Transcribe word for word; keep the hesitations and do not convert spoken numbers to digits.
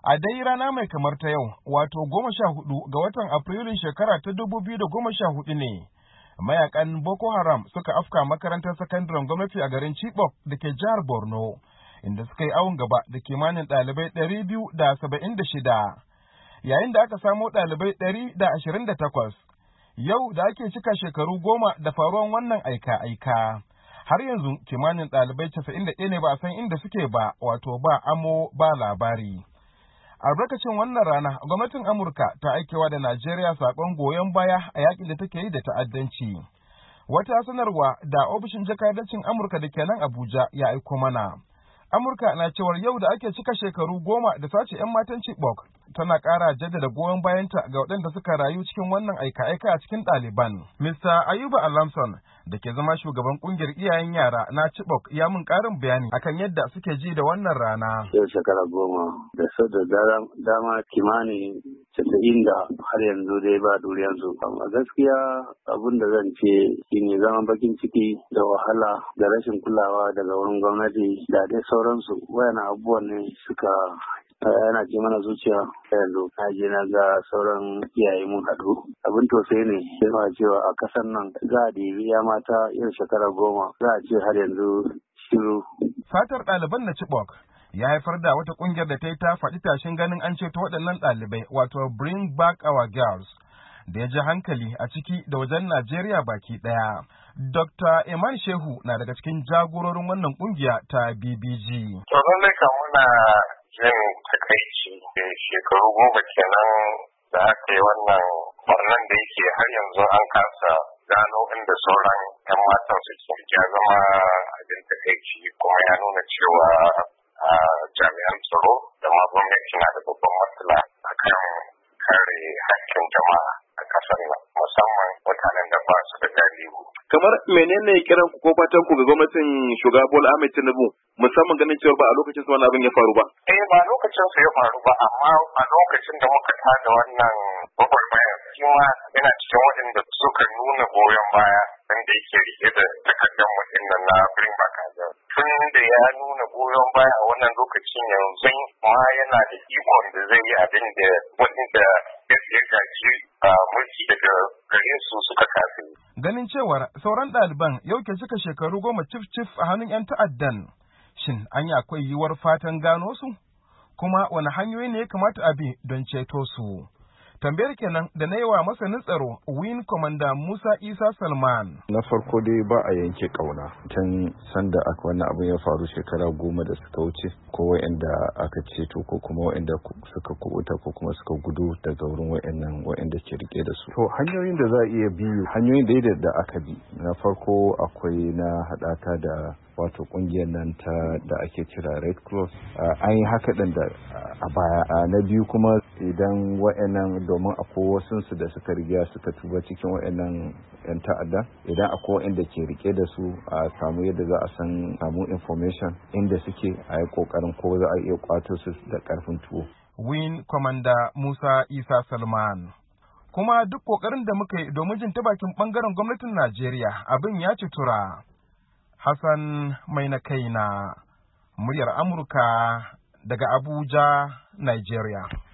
A dai rana mai kamar ta yau, wato goma sha hudu ga watan Afrilun shekara ta dubu biyu da goma sha hudu ne, mayakan Boko Haram suka afka makarantar sakandaren gwamnati a garin Chibok da ke jihar Borno, inda suka yi awon gaba da kimanin ɗalibai ɗari biyu da saba'in da shida, yayin da aka samo ɗalibai ɗari da ashirin da takwas. Yau da ake cika shekaru goma da faruwan wannan aika-aika, har yanzu kimanin ɗalibai casa'in da ɗaya ne ba a san inda suke ba, wato ba amo ba labari. Albarkacin wannan rana, gwamnatin Amurka ta aikewa da Najeriya saƙon goyon baya a yaƙin da take yi da ta'addanci. Wata sanarwa da ofishin jakadancin Amurka da ke nan Abuja ya aiko mana. Amurka na cewar yau da ake cika shekaru goma da sace 'yan matan Chibok, tana ƙara jaddada goyon bayanta ga waɗanda suka rayu cikin wannan aika-aika a cikin ɗaliban. Mister Ayuba Alamson da ke zama shugaban ƙungiyar iyayen yara na Chibok ya mun ƙarin bayani akan yadda suke ji da wannan rana. Yau shekara goma da sau da dama kimanin casa'in da har yanzu dai ba duriyarsu. Amma gaskiya abin da zan ce shine zaman bakin ciki da wahala da rashin kulawa daga wurin gwamnati da dai sauransu. Wayannan abubuwan ne suka yana ce mana zuciya yanzu na je na ga sauran iyaye mun haɗu abin tausayi ne yana cewa a ƙasar nan za a ɗebi ya mata yin shekara goma za a ce har yanzu shiru. Fatar ɗaliban na Chibok ya haifar da wata ƙungiyar da ta yi ta faɗi tashin ganin an ceto waɗannan ɗalibai, wato Bring Back Our Girls, da ya ji hankali a ciki da wajen Najeriya baki ɗaya. Dokta Iman Shehu na daga cikin jagororin wannan ƙungiya ta B B G. To lallai kan muna jin takaici shekaru goma kenan da aka yi wannan barnan da yake har yanzu an kasa gano inda sauran 'yan matan suke. Ya zama abin takaici kuma ya nuna cewa jami'an tsaro da ma gwamnati na da babban matsala akan kare haƙƙin jama'a a ƙasar nan, musamman mutanen da ba su da galihu. Kamar menene kiran ku ko fatan ku ga gwamnatin shugaba Bola Ahmed Tinubu, musamman ganin cewa ba a lokacin su wani abin ya faru ba? Eh, ba lokacin su ya faru ba, amma a lokacin da muka tada wannan gwagwarmayar shi ma yana cikin waɗanda suka nuna goyon baya wanda yake rike da takardar mutum na Bring Back Our Girls. Tun da ya nuna goyon baya a wannan lokacin yanzu ma yana da ikon da zai yi abin da wanda ya gaji mulki daga gare su suka kafi. Ganin cewar sauran ɗaliban yau ke cika shekaru goma cif-cif a hannun 'yan ta'addan, shin an yi akwai yiwuwar fatan gano su? Kuma wani hanyoyi ne ya kamata a bi don ceto su? Tambayar kenan da na yi wa masanin tsaro Wing Commander Musa Isa Salman. Na farko dai ba a yanke kauna tun sanda aka wannan abin ya faru shekara goma da suka wuce, ko wa'anda aka ceto ko kuma wa'anda suka kubuta ko kuma suka gudu daga wurin wa'annan wa'anda ke rike da su. To hanyoyin da za a iya bi, hanyoyin da da aka bi, na farko akwai na haɗaka da wato kungiyar nan ta da ake kira Red Cross. An yi haka ɗin da a baya. Na biyu kuma idan wa'annan, domin akwai wasunsu da suka riga suka tuba cikin wa'annan 'yan ta'adda, idan akwai wa'anda ke rike da su a samu yadda za a san samu information inda suke, a yi kokarin ko za a iya kwato su da karfin tuwo. Wing Commander Musa Isa Salman. Kuma duk kokarin da muka yi domin jin ta bakin bangaren gwamnatin Najeriya abin ya ci tura. Hassan mai na kaina, muryar Amurka daga Abuja, Nigeria.